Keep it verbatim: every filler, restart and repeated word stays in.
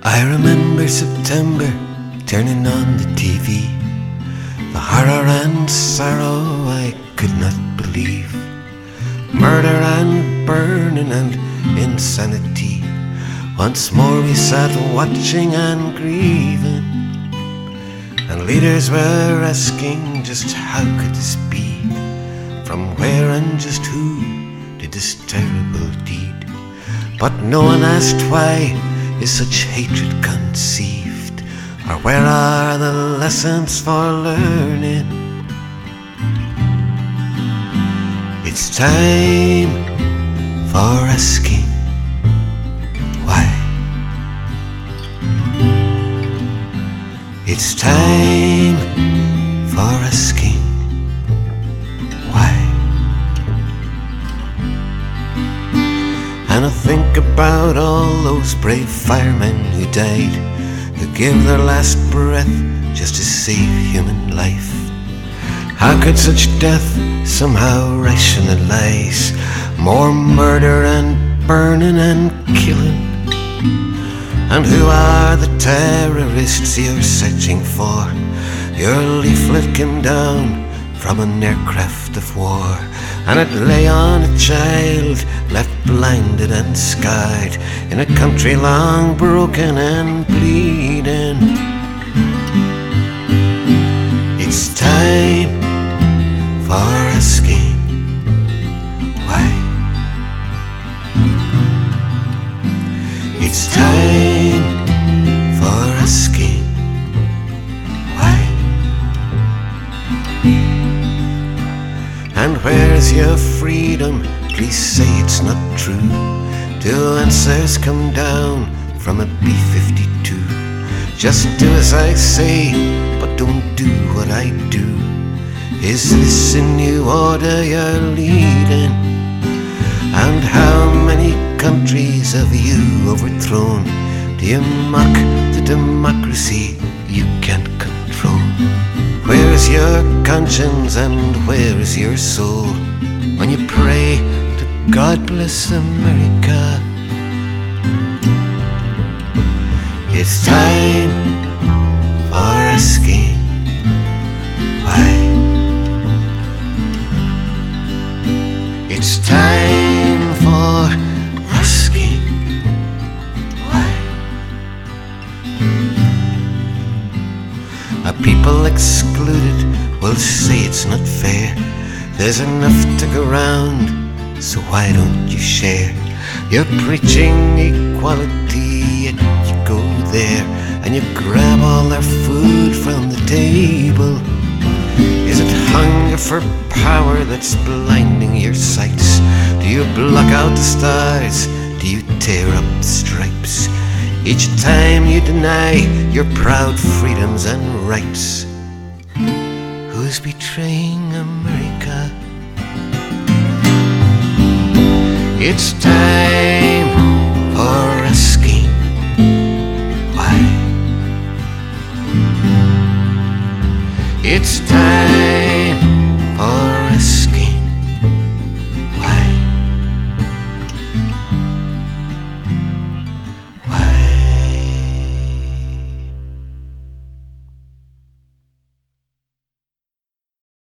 I remember September turning on the T V, the horror and sorrow I could not believe, murder and burning and insanity. Once more we sat watching and grieving, and leaders were asking just how could this be, from where and just who did this terrible deed. But no one asked why is such hatred conceived, or where are the lessons for learning. It's time for asking why. It's time for asking why. And I think about all those brave firemen who died, who gave their last breath just to save human life. How could such death somehow rationalize more murder and burning and killing? And who are the terrorists you're searching for? Your leaflet came down from an aircraft of war, and it lay on a child left blinded and scarred in a country long broken and bleeding. It's time for asking why. It's time for asking why. And where's your freedom? Please say it's not true. Do answers come down from a B fifty-two? Just do as I say, but don't do what I do. Is this a new order you're leading? And how many countries have you overthrown? Do you mock the democracy you can't control? Where is your conscience and where is your soul when you pray to God bless America? It's time for asking why. It's time for asking why. A people excluded will say it's not fair. There's enough to go round, so why don't you share? You're preaching equality, yet you go there and you grab all their food from the table. Is it hunger for power that's blinding your sights? Do you block out the stars? Do you tear up the stripes? Each time you deny your proud freedoms and rights. Who's betraying America? It's time for asking why. It's time